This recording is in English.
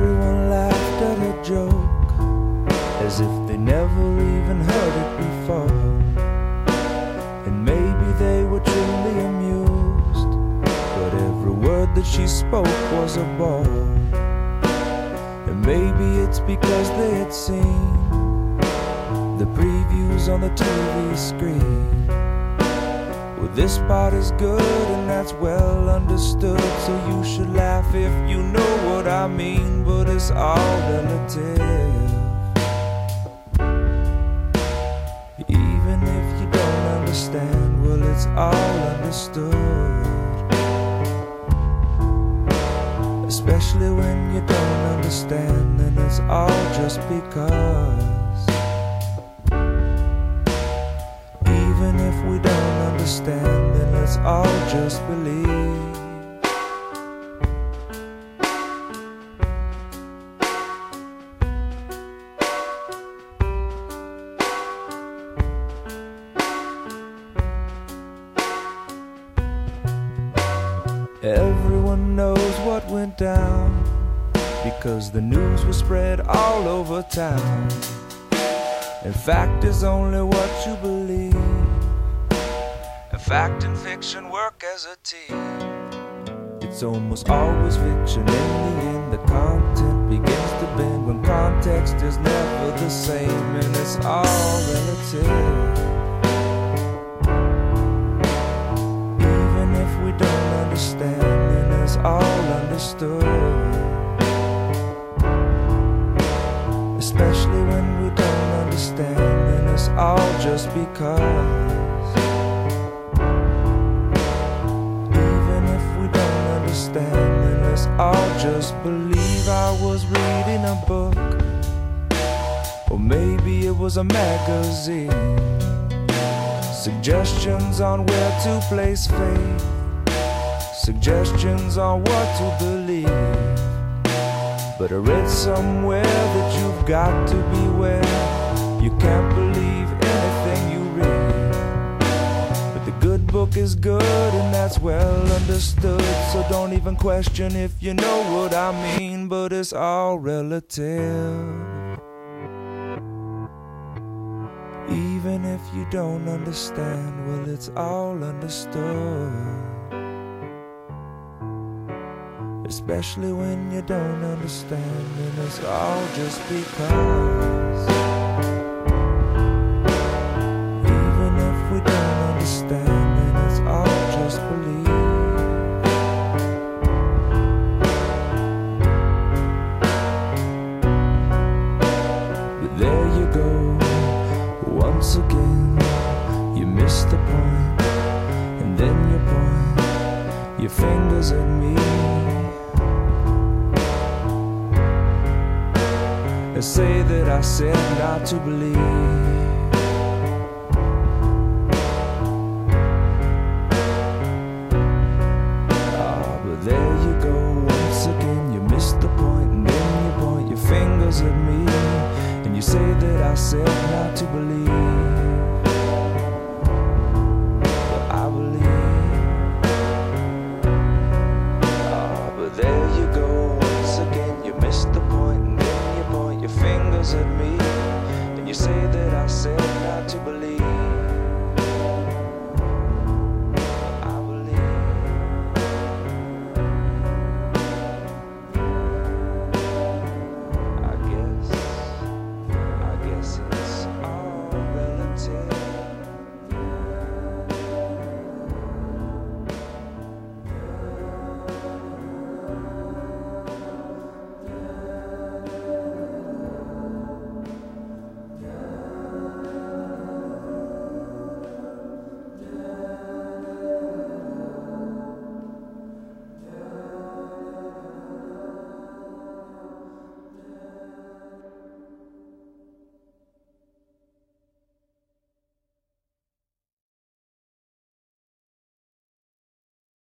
Everyone laughed at her joke, as if they never even heard it before. And maybe they were truly amused, but every word that she spoke was a bore. And maybe it's because they had seen the previews on the TV screen. Well, this part is good and that's well understood, so you should laugh if you know what I mean, but it's all relative. Even if you don't understand, well, it's all understood. Especially when you don't understand, then it's all just because. Even if we don't understand, then let's all just believe. Everyone knows what went down, because the news was spread all over town. And fact is only what you believe, and fact and fiction work as a team. It's almost always fiction. In the end, the content begins to bend when context is never the same, and it's all relative. Even if we don't understand, then it's all understood. Especially when we don't understand, then it's all just because. Even if we don't understand, then let's all just believe. I was reading a book, or maybe it was a magazine, suggestions on where to place faith, suggestions on what to believe. But I read somewhere that you've got to beware. You can't believe anything you read. But the good book is good and that's well understood, so don't even question if you know what I mean, but it's all relative. Even if you don't understand, well, it's all understood. Especially when you don't understand, and it's all just because. Even if we don't understand, then it's all just belief. But there you go, once again, you missed the point, and then you point your fingers at me. Say that I said not to believe. But there you go, once again, you missed the point, and then you point your fingers at me, and you say that I said not to believe. But I believe. But there you go, once again, you missed the point, and then you point your fingers at me, and you say that I said not to believe.